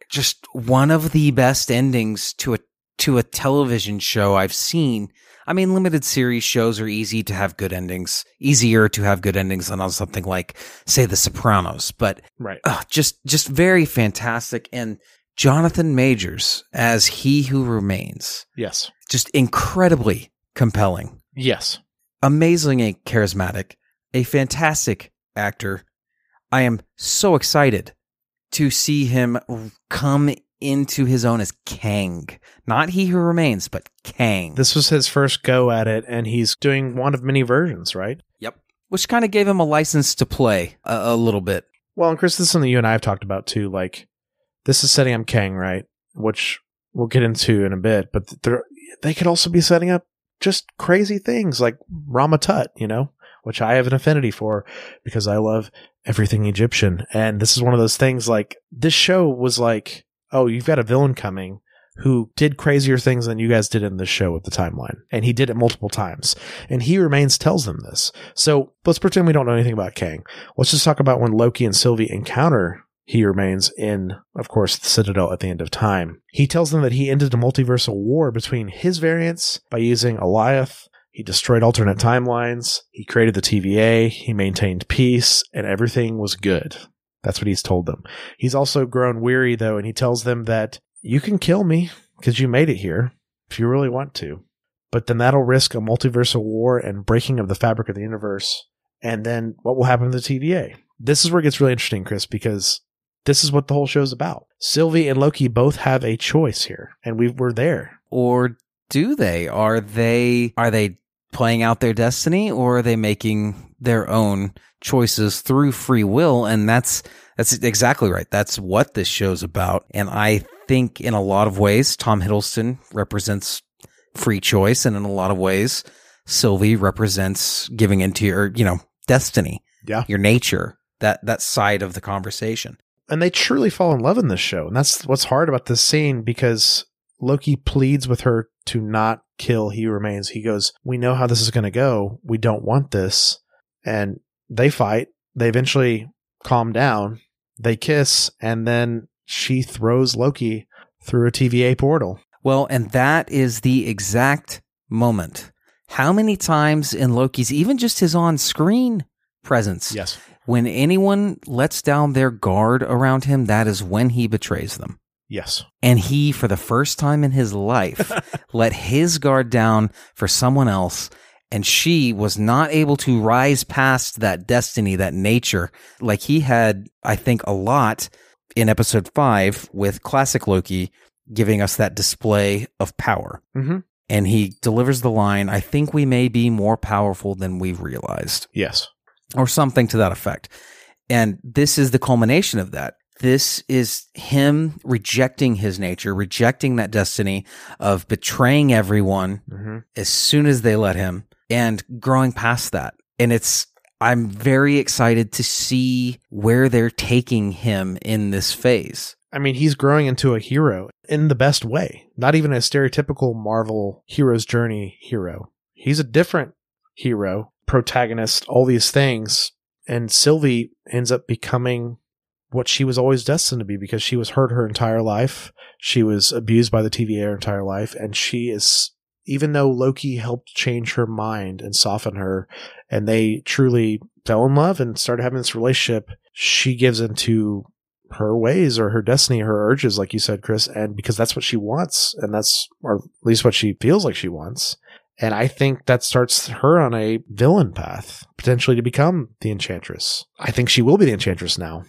[SPEAKER 5] just one of the best endings to a to a television show I've seen. I mean, limited series shows are easy to have good endings, easier to have good endings than on something like, say, The Sopranos. But
[SPEAKER 4] right.
[SPEAKER 5] uh, just just very fantastic. And Jonathan Majors as He Who Remains.
[SPEAKER 4] Yes.
[SPEAKER 5] Just incredibly compelling.
[SPEAKER 4] Yes.
[SPEAKER 5] Amazingly charismatic. A fantastic actor. I am so excited to see him come into his own as Kang. Not He Who Remains, but Kang.
[SPEAKER 4] This was his first go at it, and he's doing one of many versions, right?
[SPEAKER 5] Yep. Which kind of gave him a license to play a, a little bit.
[SPEAKER 4] Well, and Chris, this is something you and I have talked about too. Like, this is setting up Kang, right? Which we'll get into in a bit, but they're, they could also be setting up just crazy things like Rama Tut, you know, which I have an affinity for because I love everything Egyptian. And this is one of those things like this show was like, oh, you've got a villain coming who did crazier things than you guys did in this show with the timeline. And he did it multiple times. And He Remains tells them this. So let's pretend we don't know anything about Kang. Let's just talk about when Loki and Sylvie encounter He Remains in, of course, the Citadel at the end of time. He tells them that he ended a multiversal war between his variants by using Alioth. He destroyed alternate timelines. He created the T V A. He maintained peace, and everything was good. That's what he's told them. He's also grown weary, though, and he tells them that you can kill me because you made it here if you really want to. But then that'll risk a multiversal war and breaking of the fabric of the universe. And then what will happen to the T V A? This is where it gets really interesting, Chris, because this is what the whole show's about. Sylvie and Loki both have a choice here, and we were there.
[SPEAKER 5] Or do they? Are they are they playing out their destiny, or are they making their own choices through free will? And that's that's exactly right. That's what this show's about. And I think in a lot of ways, Tom Hiddleston represents free choice, and in a lot of ways, Sylvie represents giving into your, you know, destiny,
[SPEAKER 4] yeah,
[SPEAKER 5] your nature, that that side of the conversation.
[SPEAKER 4] And they truly fall in love in this show. And that's what's hard about this scene, because Loki pleads with her to not kill He Remains. He goes, we know how this is going to go. We don't want this. And they fight. They eventually calm down. They kiss. And then she throws Loki through a T V A portal.
[SPEAKER 5] Well, and that is the exact moment. How many times in Loki's, even just his on-screen presence,
[SPEAKER 4] yes,
[SPEAKER 5] when anyone lets down their guard around him, that is when he betrays them.
[SPEAKER 4] Yes.
[SPEAKER 5] And he, for the first time in his life, let his guard down for someone else. And she was not able to rise past that destiny, that nature, like he had, I think, a lot in episode five with classic Loki, giving us that display of power.
[SPEAKER 4] Mm-hmm.
[SPEAKER 5] And he delivers the line, I think we may be more powerful than we realized.
[SPEAKER 4] Yes.
[SPEAKER 5] Or something to that effect. And this is the culmination of that. This is him rejecting his nature, rejecting that destiny of betraying everyone
[SPEAKER 4] mm-hmm.
[SPEAKER 5] as soon as they let him, and growing past that. And it's, I'm very excited to see where they're taking him in this phase.
[SPEAKER 4] I mean, he's growing into a hero in the best way. Not even a stereotypical Marvel hero's journey hero. He's a different hero, protagonist, all these things. And Sylvie ends up becoming what she was always destined to be, because she was hurt her entire life. She was abused by the T V A her entire life. And she is, even though Loki helped change her mind and soften her, and they truly fell in love and started having this relationship, she gives into her ways or her destiny, her urges, like you said, Chris, and because that's what she wants, and that's, or at least what she feels like she wants. And I think that starts her on a villain path, potentially to become the Enchantress. I think she will be the Enchantress now.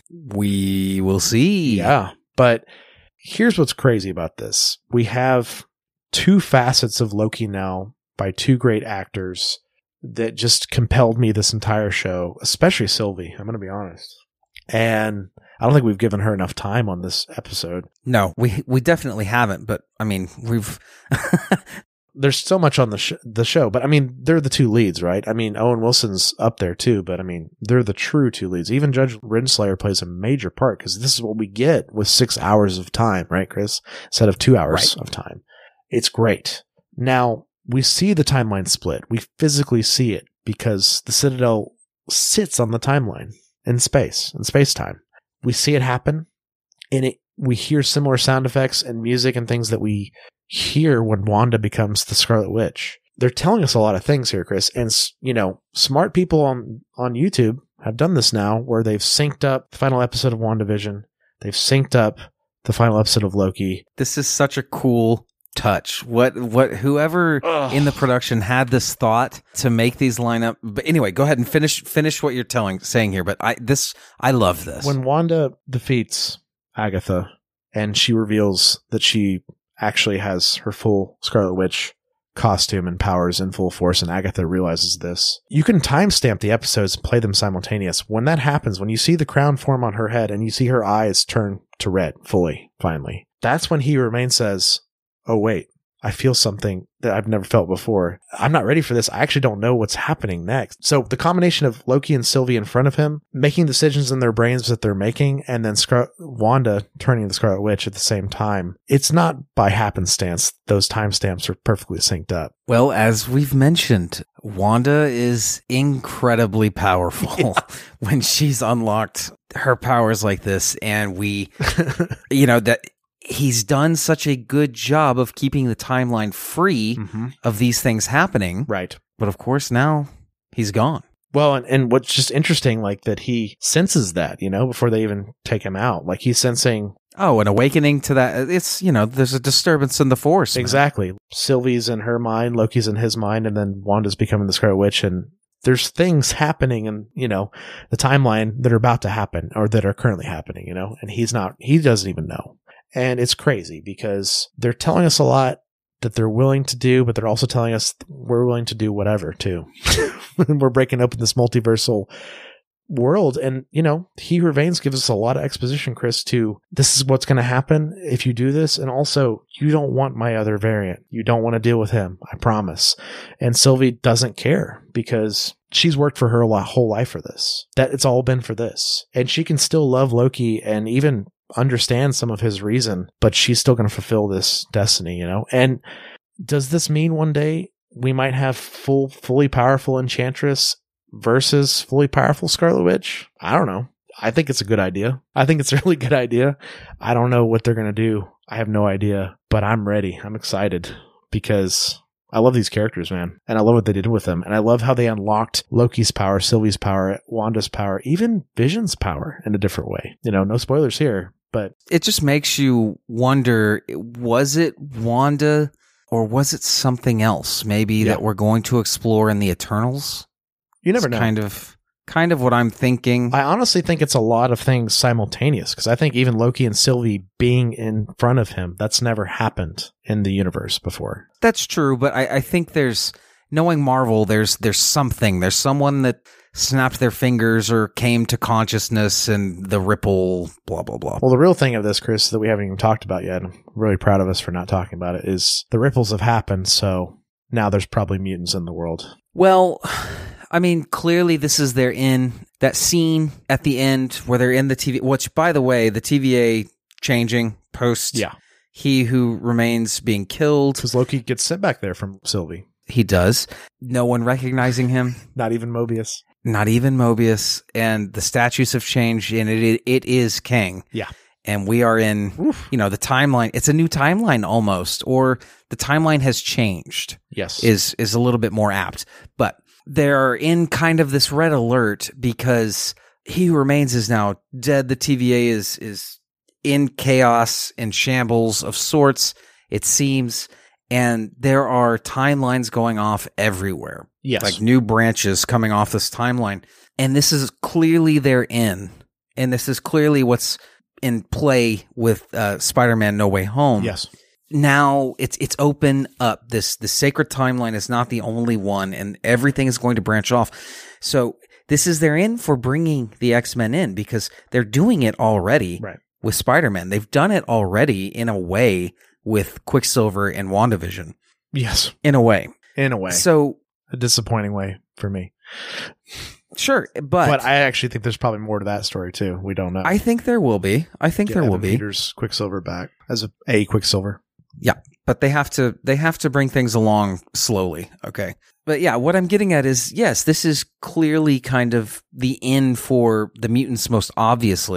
[SPEAKER 5] We will see.
[SPEAKER 4] Yeah. But here's what's crazy about this. We have two facets of Loki now by two great actors that just compelled me this entire show, especially Sylvie. I'm going to be honest. And I don't think we've given her enough time on this episode.
[SPEAKER 5] No, we we definitely haven't. But I mean, we've
[SPEAKER 4] there's so much on the sh- the show, but I mean, they're the two leads, right? I mean, Owen Wilson's up there too, but I mean, they're the true two leads. Even Judge Renslayer plays a major part, because this is what we get with six hours of time, right, Chris? Instead of two hours
[SPEAKER 5] right.
[SPEAKER 4] of time. It's great. Now, we see the timeline split. We physically see it because the Citadel sits on the timeline in space, in space-time. We see it happen, and it we hear similar sound effects and music and things that we hear when Wanda becomes the Scarlet Witch. They're telling us a lot of things here, Chris. And, you know, smart people on, on YouTube have done this now where they've synced up the final episode of WandaVision. They've synced up the final episode of Loki.
[SPEAKER 5] This is such a cool touch. What, what, whoever Ugh. in the production had this thought to make these line up. But anyway, go ahead and finish, finish what you're telling, saying here. But I, this, I love this.
[SPEAKER 4] When Wanda defeats Agatha and she reveals that she actually has her full Scarlet Witch costume and powers in full force, and Agatha realizes this, you can timestamp the episodes and play them simultaneous. When that happens, when you see the crown form on her head and you see her eyes turn to red fully, finally, that's when He Who Remains says, oh wait, I feel something that I've never felt before. I'm not ready for this. I actually don't know what's happening next. So the combination of Loki and Sylvie in front of him, making decisions in their brains that they're making, and then Scar- Wanda turning the Scarlet Witch at the same time, it's not by happenstance. Those timestamps are perfectly synced up.
[SPEAKER 5] Well, as we've mentioned, Wanda is incredibly powerful yeah. when she's unlocked her powers like this. And we, you know, that... he's done such a good job of keeping the timeline free mm-hmm. of these things happening.
[SPEAKER 4] Right.
[SPEAKER 5] But of course, now he's gone.
[SPEAKER 4] Well, and, and what's just interesting, like that he senses that, you know, before they even take him out. Like he's sensing...
[SPEAKER 5] Oh, an awakening to that. It's, you know, there's a disturbance in the Force.
[SPEAKER 4] Exactly. Man. Sylvie's in her mind, Loki's in his mind, and then Wanda's becoming the Scarlet Witch, and there's things happening in, you know, the timeline that are about to happen or that are currently happening, you know, and he's not, he doesn't even know. And it's crazy because they're telling us a lot that they're willing to do, but they're also telling us we're willing to do whatever too. We're breaking open this multiversal world. And, you know, He Who Remains gives us a lot of exposition, Chris, to this is what's going to happen if you do this. And also, you don't want my other variant. You don't want to deal with him. I promise. And Sylvie doesn't care because she's worked for her whole life for this. That it's all been for this. And she can still love Loki and even understand some of his reason, but she's still going to fulfill this destiny, you know? And does this mean one day we might have full, fully powerful Enchantress versus fully powerful Scarlet Witch? I don't know. I think it's a good idea. I think it's a really good idea. I don't know what they're going to do. I have no idea, but I'm ready. I'm excited because I love these characters, man. And I love what they did with them. And I love how they unlocked Loki's power, Sylvie's power, Wanda's power, even Vision's power in a different way. You know, no spoilers here. But
[SPEAKER 5] it just makes you wonder, was it Wanda or was it something else maybe yeah. that we're going to explore in the Eternals?
[SPEAKER 4] You never
[SPEAKER 5] it's
[SPEAKER 4] know.
[SPEAKER 5] Kind of, kind of what I'm thinking.
[SPEAKER 4] I honestly think it's a lot of things simultaneous because I think even Loki and Sylvie being in front of him, that's never happened in the universe before.
[SPEAKER 5] That's true, but I, I think there's, knowing Marvel, there's there's something. There's someone that snapped their fingers or came to consciousness and the ripple, blah, blah, blah.
[SPEAKER 4] Well, the real thing of this, Chris, that we haven't even talked about yet, I'm really proud of us for not talking about it, is the ripples have happened, so now there's probably mutants in the world.
[SPEAKER 5] Well, I mean, clearly this is their in. That scene at the end where they're in the T V, which, by the way, the T V A changing post
[SPEAKER 4] yeah.
[SPEAKER 5] He Who Remains being killed.
[SPEAKER 4] Because Loki gets sent back there from Sylvie.
[SPEAKER 5] He does. No one recognizing him.
[SPEAKER 4] Not even Mobius.
[SPEAKER 5] Not even Mobius. And the statues have changed, and it it is Kang.
[SPEAKER 4] Yeah.
[SPEAKER 5] And we are in, Oof. you know, the timeline. It's a new timeline almost, or the timeline has changed.
[SPEAKER 4] Yes.
[SPEAKER 5] Is, is a little bit more apt. But they're in kind of this red alert because He Who Remains is now dead. The T V A is, is in chaos and shambles of sorts, it seems. And there are timelines going off everywhere.
[SPEAKER 4] Yes.
[SPEAKER 5] Like new branches coming off this timeline. And this is clearly their in. And this is clearly what's in play with uh, Spider-Man No Way Home.
[SPEAKER 4] Yes.
[SPEAKER 5] Now it's it's open up. This the sacred timeline is not the only one, and everything is going to branch off. So this is their in for bringing the X-Men in because they're doing it already
[SPEAKER 4] right.
[SPEAKER 5] with Spider-Man. They've done it already in a way with Quicksilver and WandaVision.
[SPEAKER 4] Yes.
[SPEAKER 5] In a way.
[SPEAKER 4] In a way.
[SPEAKER 5] So
[SPEAKER 4] a disappointing way for me.
[SPEAKER 5] Sure, but
[SPEAKER 4] but I actually think there's probably more to that story too. We don't know.
[SPEAKER 5] I think there will be. I think
[SPEAKER 4] Get
[SPEAKER 5] there
[SPEAKER 4] Evan
[SPEAKER 5] will be.
[SPEAKER 4] Peters Quicksilver back as a, a Quicksilver.
[SPEAKER 5] Yeah, but they have to they have to bring things along slowly. Okay. But yeah, what I'm getting at is, yes, this is clearly kind of the in for the mutants most obviously.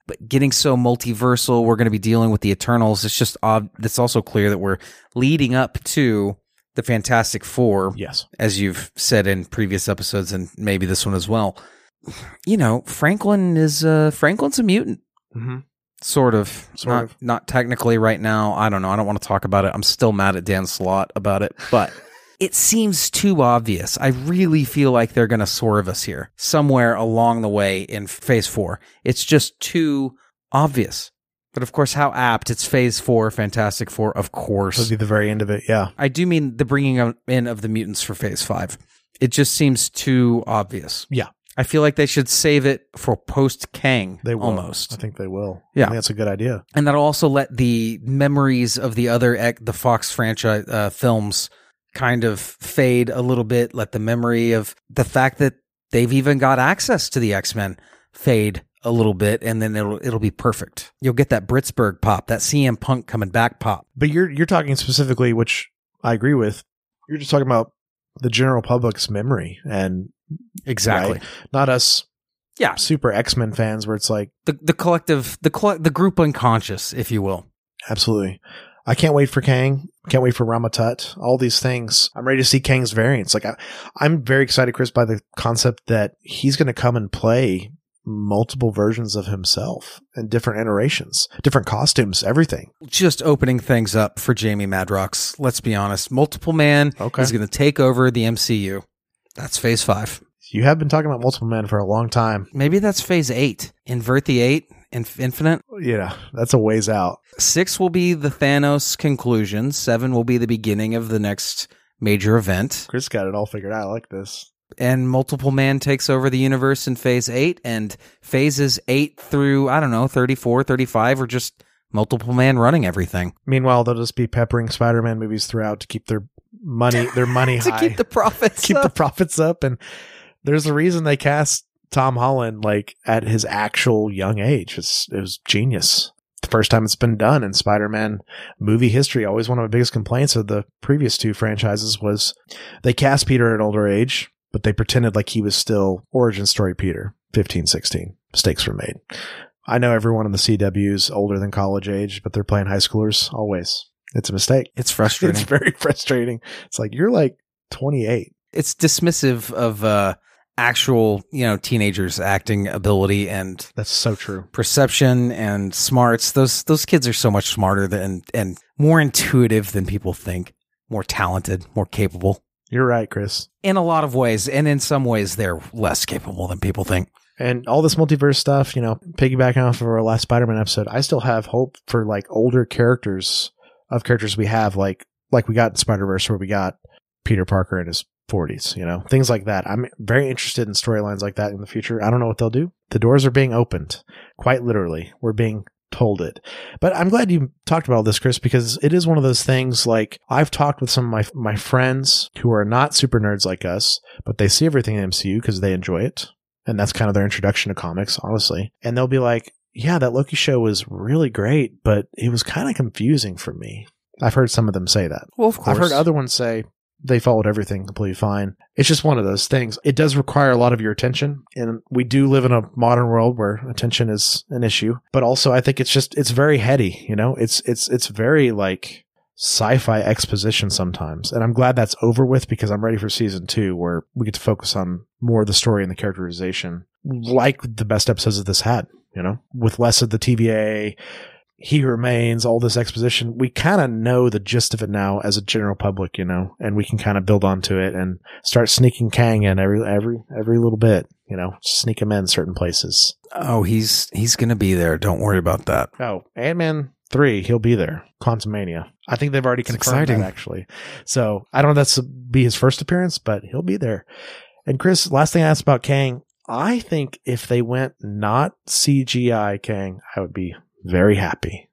[SPEAKER 5] but getting so multiversal, we're going to be dealing with the Eternals. It's just odd. It's also clear that we're leading up to the Fantastic Four.
[SPEAKER 4] Yes.
[SPEAKER 5] As you've said in previous episodes and maybe this one as well. You know, Franklin is, uh, Franklin's a mutant.
[SPEAKER 4] Mm-hmm.
[SPEAKER 5] Sort of.
[SPEAKER 4] Sort
[SPEAKER 5] not,
[SPEAKER 4] of.
[SPEAKER 5] Not technically right now. I don't know. I don't want to talk about it. I'm still mad at Dan Slott about it, but it seems too obvious. I really feel like they're going to swerve us here somewhere along the way in phase four. It's just too obvious. But of course, how apt. It's phase four, Fantastic Four, of course.
[SPEAKER 4] That'll be the very end of it, yeah.
[SPEAKER 5] I do mean the bringing in of the mutants for phase five. It just seems too obvious.
[SPEAKER 4] Yeah.
[SPEAKER 5] I feel like they should save it for post-Kang.
[SPEAKER 4] They will.
[SPEAKER 5] Almost.
[SPEAKER 4] I think they will.
[SPEAKER 5] Yeah.
[SPEAKER 4] I think that's a good idea.
[SPEAKER 5] And that'll also let the memories of the other, the Fox franchise uh, films kind of fade a little bit. Let the memory of the fact that they've even got access to the X-Men fade a little bit, and then it'll it'll be perfect. You'll get that Britsburg pop, that C M Punk coming back pop.
[SPEAKER 4] But you're you're talking specifically, which I agree with. You're just talking about the general public's memory, and
[SPEAKER 5] exactly
[SPEAKER 4] right? Not us.
[SPEAKER 5] Yeah,
[SPEAKER 4] super X-Men fans, where it's like
[SPEAKER 5] the the collective, the coll- the group unconscious, if you will.
[SPEAKER 4] Absolutely. I can't wait for Kang. Can't wait for Ramatut. All these things. I'm ready to see Kang's variants. Like I, I'm very excited, Chris, by the concept that he's going to come and play multiple versions of himself and different iterations, different costumes, everything.
[SPEAKER 5] Just opening things up for Jamie Madrox. Let's be honest. Multiple Man
[SPEAKER 4] okay.
[SPEAKER 5] is going to take over the M C U. That's phase five.
[SPEAKER 4] You have been talking about Multiple Man for a long time.
[SPEAKER 5] Maybe that's phase eight. Invert the eight. Inf- infinite.
[SPEAKER 4] Yeah, that's a ways out.
[SPEAKER 5] Six will be the Thanos conclusion. Seven will be the beginning of the next major event.
[SPEAKER 4] Chris got it all figured out. I like this.
[SPEAKER 5] And Multiple Man takes over the universe in phase eight, and phases eight through, I don't know, thirty-four, thirty-five are just Multiple Man running everything.
[SPEAKER 4] Meanwhile, they'll just be peppering Spider-Man movies throughout to keep their money, their money
[SPEAKER 5] to
[SPEAKER 4] high.
[SPEAKER 5] keep the profits
[SPEAKER 4] keep
[SPEAKER 5] up.
[SPEAKER 4] the profits up. And there's a reason they cast Tom Holland like at his actual young age. It's, it was genius. The first time it's been done in Spider-Man movie history. Always one of my biggest complaints of the previous two franchises was they cast Peter at an older age, but they pretended like he was still origin story Peter, fifteen, sixteen. Mistakes were made. I know everyone in the C W is older than college age, but they're playing high schoolers always. It's a mistake.
[SPEAKER 5] It's frustrating.
[SPEAKER 4] It's very frustrating. It's like, you're like twenty-eight.
[SPEAKER 5] It's dismissive of uh, actual, you know, teenagers' acting ability and
[SPEAKER 4] That's so true.
[SPEAKER 5] perception and smarts. Those those kids are so much smarter than and more intuitive than people think. More talented, more capable.
[SPEAKER 4] You're right, Chris.
[SPEAKER 5] In a lot of ways, and in some ways, they're less capable than people think.
[SPEAKER 4] And all this multiverse stuff, you know, piggybacking off of our last Spider-Man episode, I still have hope for like older characters of characters we have, like like we got in Spider-Verse where we got Peter Parker in his forties, you know, things like that. I'm very interested in storylines like that in the future. I don't know what they'll do. The doors are being opened, quite literally. We're being told it. But I'm glad you talked about all this, Chris, because it is one of those things like I've talked with some of my my friends who are not super nerds like us, but they see everything in M C U because they enjoy it. And that's kind of their introduction to comics, honestly. And they'll be like, yeah, that Loki show was really great, but it was kind of confusing for me. I've heard some of them say that.
[SPEAKER 5] Well, of course.
[SPEAKER 4] I've heard other ones say they followed everything completely fine. It's just one of those things. It does require a lot of your attention. And we do live in a modern world where attention is an issue. But also, I think it's just, it's very heady, you know? It's, it's, it's very like sci-fi exposition sometimes. And I'm glad that's over with because I'm ready for season two where we get to focus on more of the story and the characterization like the best episodes of this had, you know, with less of the T V A, He Remains, all this exposition. We kind of know the gist of it now as a general public, you know, and we can kind of build onto it and start sneaking Kang in every, every, every little bit, you know, sneak him in certain places.
[SPEAKER 5] Oh, he's he's going to be there. Don't worry about that.
[SPEAKER 4] Oh, Ant-Man three, he'll be there. Quantumania. I think they've already
[SPEAKER 5] It's
[SPEAKER 4] confirmed
[SPEAKER 5] exciting.
[SPEAKER 4] that, actually. So I don't know if that's be his first appearance, but he'll be there. And Chris, last thing I asked about Kang, I think if they went not C G I Kang, I would be very happy.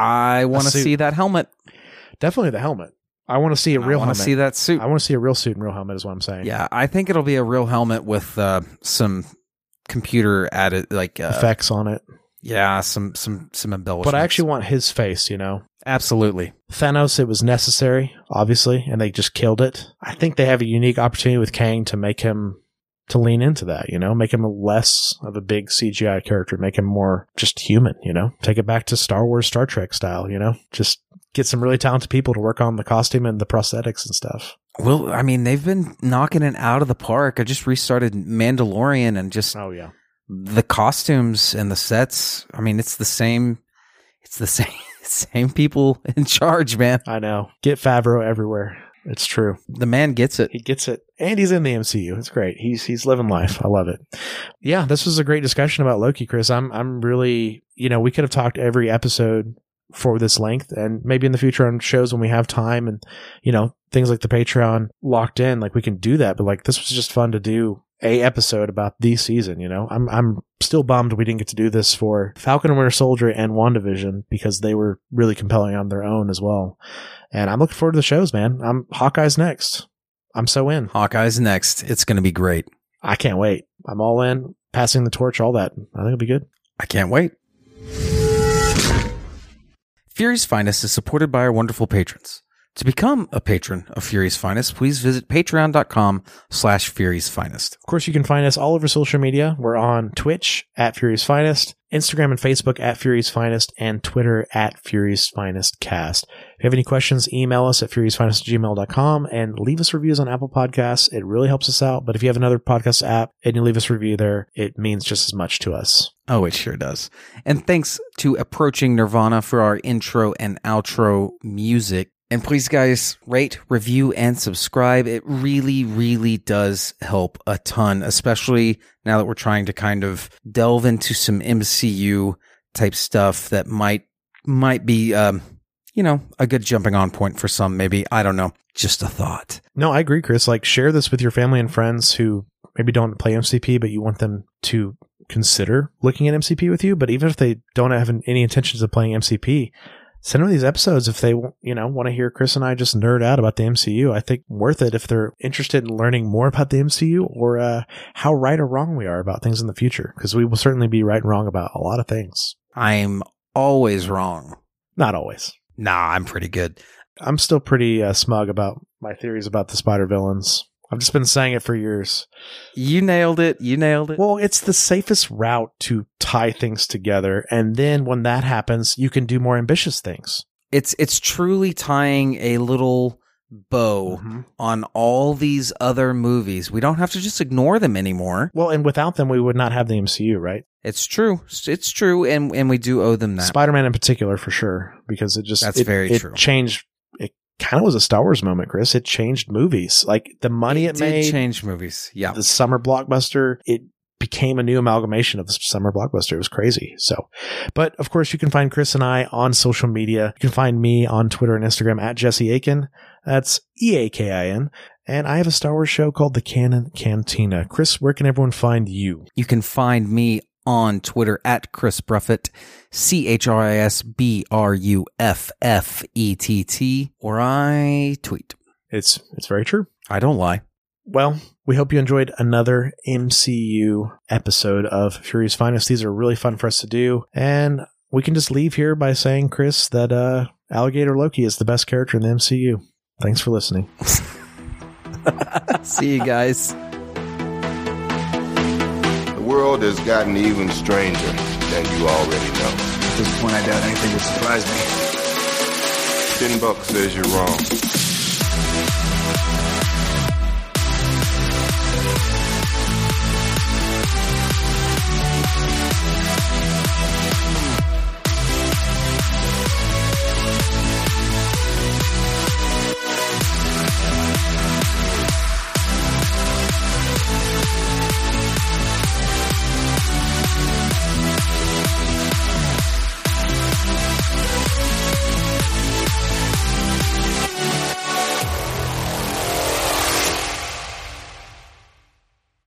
[SPEAKER 5] I want to
[SPEAKER 4] suit.
[SPEAKER 5] see that helmet.
[SPEAKER 4] Definitely the helmet. I want to see a
[SPEAKER 5] I
[SPEAKER 4] real
[SPEAKER 5] want
[SPEAKER 4] helmet.
[SPEAKER 5] to see that suit.
[SPEAKER 4] I want to see a real suit and real helmet is what I'm saying.
[SPEAKER 5] Yeah, I think it'll be a real helmet with uh, some computer added, like uh,
[SPEAKER 4] Effects on it.
[SPEAKER 5] yeah, some some some embellishments.
[SPEAKER 4] But I actually want his face, you know.
[SPEAKER 5] absolutely.
[SPEAKER 4] Thanos, it was necessary, obviously, and they just killed it. I think they have a unique opportunity with Kang to make him to lean into that, you know, make him less of a big C G I character, make him more just human, you know, take it back to Star Wars, Star Trek style, you know, just get some really talented people to work on the costume and the prosthetics and stuff.
[SPEAKER 5] Well, I mean, they've been knocking it out of the park. I just restarted Mandalorian and just
[SPEAKER 4] oh yeah,
[SPEAKER 5] the costumes and the sets. I mean, it's the same. It's the same same people in charge, man.
[SPEAKER 4] I know. Get Favreau everywhere. It's true.
[SPEAKER 5] The man gets it.
[SPEAKER 4] He gets it. And he's in the M C U. It's great. He's he's living life. I love it. Yeah, this was a great discussion about Loki, Chris. I'm I'm really, you know, we could have talked every episode for this length, and maybe in the future on shows when we have time and, you know, things like the Patreon locked in, like we can do that. But like, this was just fun to do a episode about the season, you know. I'm I'm still bummed we didn't get to do this for Falcon and Winter Soldier and WandaVision because they were really compelling on their own as well. And I'm looking forward to the shows, man. I'm Hawkeye's next. I'm so in.
[SPEAKER 5] Hawkeye's next. It's going to be great.
[SPEAKER 4] I can't wait. I'm all in. Passing the torch, all that. I think it'll be good.
[SPEAKER 5] I can't wait. Fury's Finest is supported by our wonderful patrons. To become a patron of Fury's Finest, please visit patreon.com slash Fury's Finest.
[SPEAKER 4] Of course, you can find us all over social media. We're on Twitch at Fury's Finest, Instagram and Facebook at Fury's Finest, and Twitter at Fury's Finest Cast. If you have any questions, email us at fury's finest at gmail dot com and leave us reviews on Apple Podcasts. It really helps us out. But if you have another podcast app and you leave us a review there, it means just as much to us.
[SPEAKER 5] Oh, it sure does. And thanks to Approaching Nirvana for our intro and outro music. And please, guys, rate, review, and subscribe. It really, really does help a ton, especially now that we're trying to kind of delve into some M C U type stuff that might might be, um, you know, a good jumping on point for some, maybe. I don't know. Just a thought.
[SPEAKER 4] No, I agree, Chris. Like, share this with your family and friends who maybe don't play M C P, but you want them to consider looking at M C P with you. But even if they don't have any intentions of playing M C P, send them these episodes if they, you know, want to hear Chris and I just nerd out about the M C U. I think worth it if they're interested in learning more about the M C U or uh, how right or wrong we are about things in the future, because we will certainly be right and wrong about a lot of things.
[SPEAKER 5] I'm always wrong.
[SPEAKER 4] Not always.
[SPEAKER 5] Nah, I'm pretty good.
[SPEAKER 4] I'm still pretty uh, smug about my theories about the spider villains. I've just been saying it for years.
[SPEAKER 5] You nailed it. You nailed it.
[SPEAKER 4] Well, it's the safest route to tie things together. And then when that happens, you can do more ambitious things.
[SPEAKER 5] It's it's truly tying a little bow mm-hmm. on all these other movies. We don't have to just ignore them anymore.
[SPEAKER 4] Well, and without them, we would not have the M C U, right?
[SPEAKER 5] It's true. It's true. And and we do owe them that.
[SPEAKER 4] Spider-Man in particular, for sure, because it just,
[SPEAKER 5] That's
[SPEAKER 4] it,
[SPEAKER 5] very
[SPEAKER 4] it
[SPEAKER 5] true.
[SPEAKER 4] changed. It kind of was a Star Wars moment, Chris. It changed movies. Like the money it,
[SPEAKER 5] it
[SPEAKER 4] made.
[SPEAKER 5] It changed movies. Yeah.
[SPEAKER 4] The summer blockbuster, it became a new amalgamation of the summer blockbuster. It was crazy. So, but of course you can find Chris and I on social media. You can find me on Twitter and Instagram at Jesse Aiken. That's E A K I N. And I have a Star Wars show called The Canon Cantina. Chris, where can everyone find you?
[SPEAKER 5] You can find me on Twitter at Chris Bruffett, C H R I S B R U F F E T T, or I tweet.
[SPEAKER 4] It's, it's very true.
[SPEAKER 5] I don't lie.
[SPEAKER 4] Well, we hope you enjoyed another M C U episode of Fury's Finest. These are really fun for us to do. And we can just leave here by saying, Chris, that uh, Alligator Loki is the best character in the M C U. Thanks for listening.
[SPEAKER 5] See you guys.
[SPEAKER 2] The world has gotten even stranger than you already know.
[SPEAKER 3] At this point, I doubt anything would surprise me.
[SPEAKER 2] Ten bucks says you're wrong.